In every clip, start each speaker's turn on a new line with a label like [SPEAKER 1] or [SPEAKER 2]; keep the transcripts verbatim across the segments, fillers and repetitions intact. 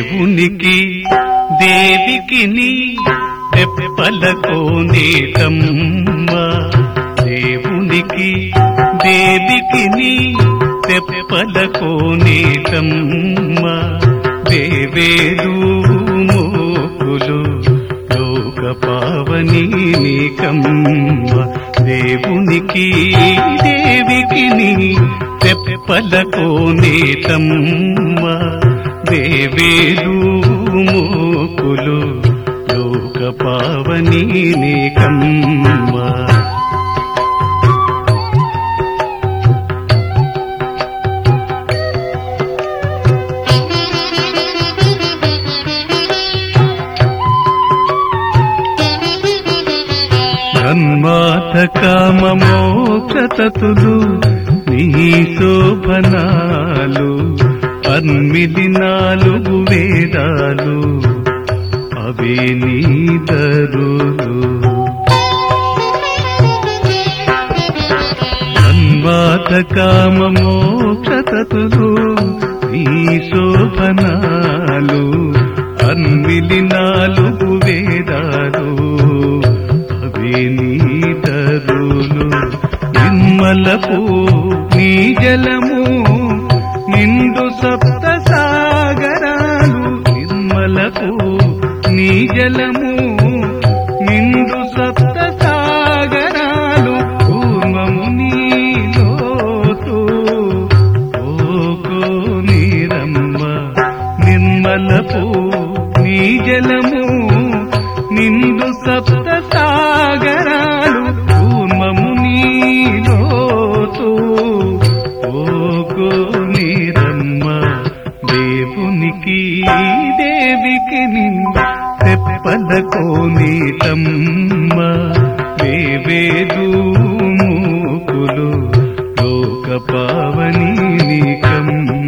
[SPEAKER 1] దేవునికి దేవికి నీ తెప్పలకో నేతమ్మ దేవునికి దేవికి నీ తెప్పలకో నేతమ్మ దేవేదు మోకులు లోక పావని నీకమ్మ దేవునికి దేవికి నీ తెప్పలకో నేతమ్మ దేవేదు మోకులు లోక పావని నీకమ్మ జన్మాత కామ మోక్షతతులు నీ శోభనాలు అన్మిది నాలుగు వేదాలు అవే నీ దరులు జన్మాత కామ మోక్షతతులు నీ శోభనాలు అన్మిది నాలుగు వేదాలు నీ తరులు నిర్మలపు నీ జలము నిండు సప్త సాగరాలు నిర్మలపు నీ జలము నిండు సప్త సాగరాలు పూర్వము నీలోతు ఓకో నీరమ్మ నిర్మలపు నీ జలము నిండు సప్త సాగరాలు పూర్వము నీలోతు ఓకో నీరమ్మ దేవునికి దేవికి తెప్పలకో నీతమ్మ దేవేదు మూకులు లోక పావని నీకమ్మ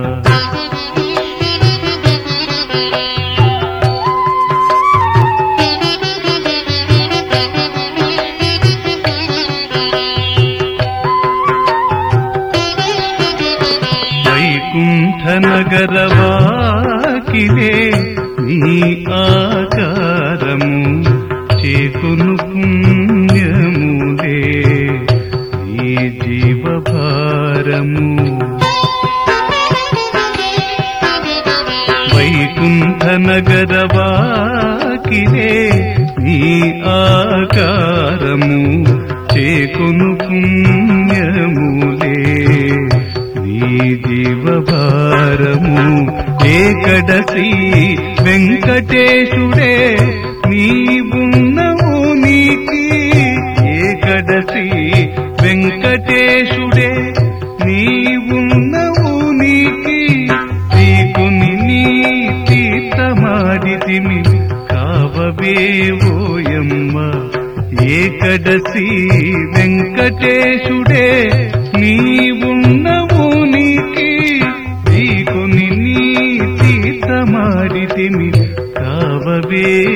[SPEAKER 1] నగరవాకిలే నీ ఆకారము చేకును పుణ్యములే నీ జీవభారము వైకుంఠ నగరవాకిలే నీ ఆకారము చేకును పుణ్యములే జీవభారము ఏకడసి వెంకటేశుడే నీవున్నవు నీకి ఏకడసి వెంకటేశుడే నీవున్నవు నీకి నీకుని నీ తీర్థమాడితిమి కావవే ఓయమ్మ ఏకడసి వెంకటేశుడే నీవున్నవు నీకి నీకుని నీ తీర్థమాడితిమి కావవే